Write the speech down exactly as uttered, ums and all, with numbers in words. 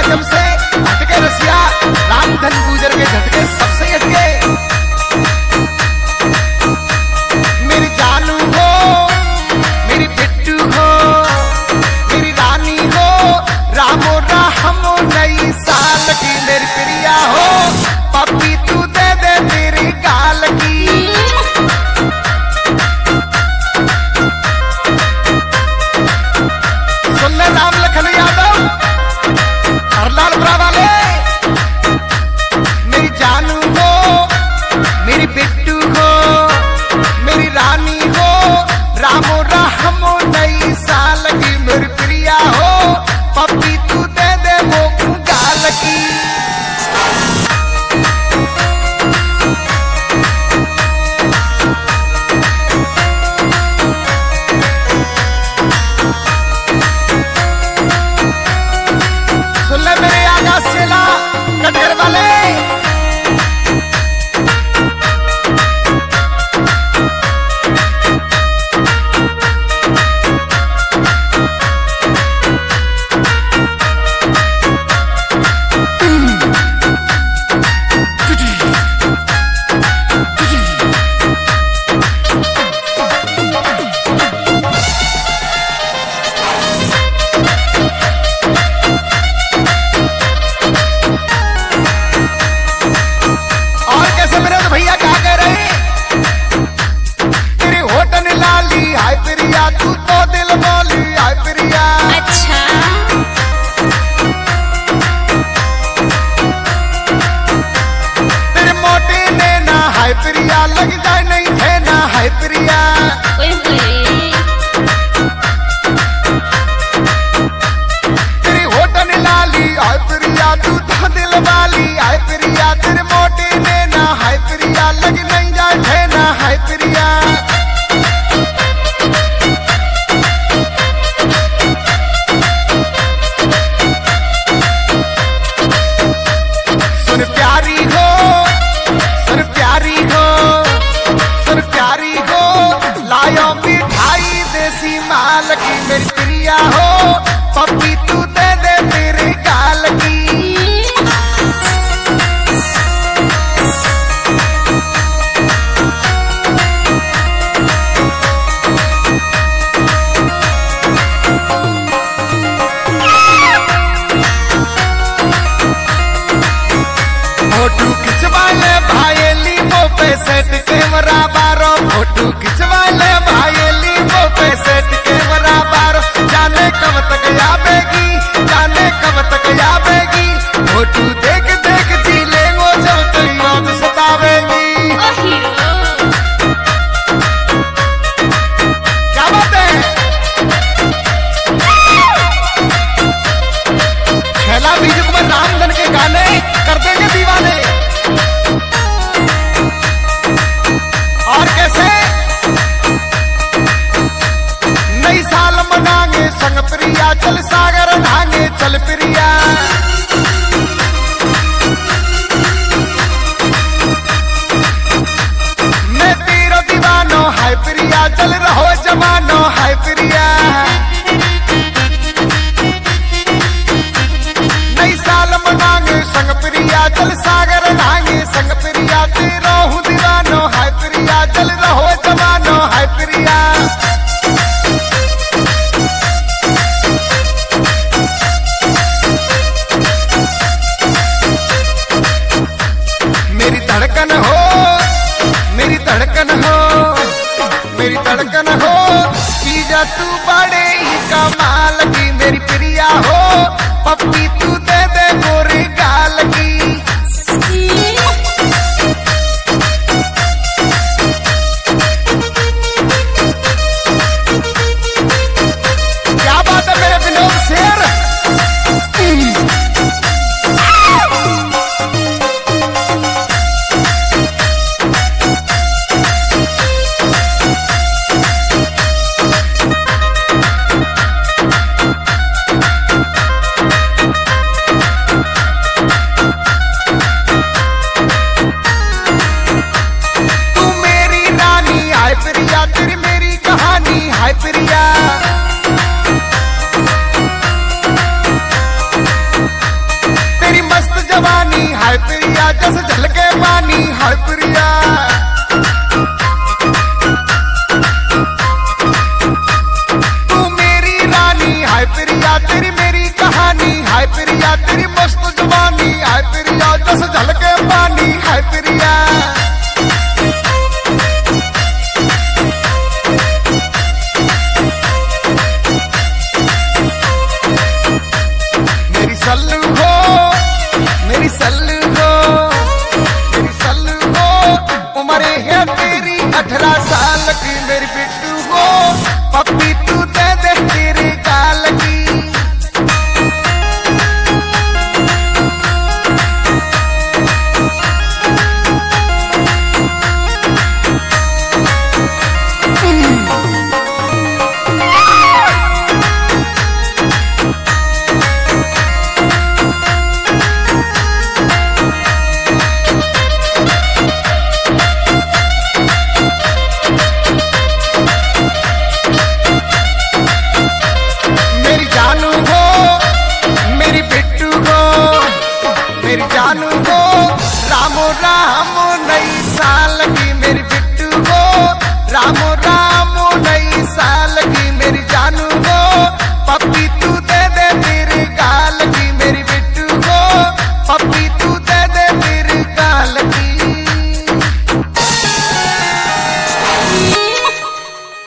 माध्यम से हटके रसिया रामधन गुजर के झटके सबसे हटके। मेरी जानू हो, मेरी बिट्टू हो, मेरी रानी हो, रामो रामो नई साल की मेरी प्रिया हो, पप्पी तू दे दे मेरी गाल की। सुन ले राम लखन यादव हरलालपुरा वाले, मेरी जानू हो, मेरी बिट्टू हो, मेरी रानी हो, रामो रामो नई साल की मेरी प्रिया हो, पप्पी तू दे दे मोकू गाल की। हाय प्रिया जस झलके पानी हाय प्रिया। तू मेरी रानी हाय प्रिया तेरी मेरी कहानी हाय प्रिया तेरी मस्त जवानी हाय प्रिया जस झलके पानी हाय प्रिया। मेरी सल्लू हो मेरी सल्लू हो मेरी सल्लू हो उम्र है तेरी अठारह साल की मेरी बिट्टू हो पप्पी तू दे दे तेरे गाल की। मेरी जानू हो मेरी बिट्टू हो मेरी जानू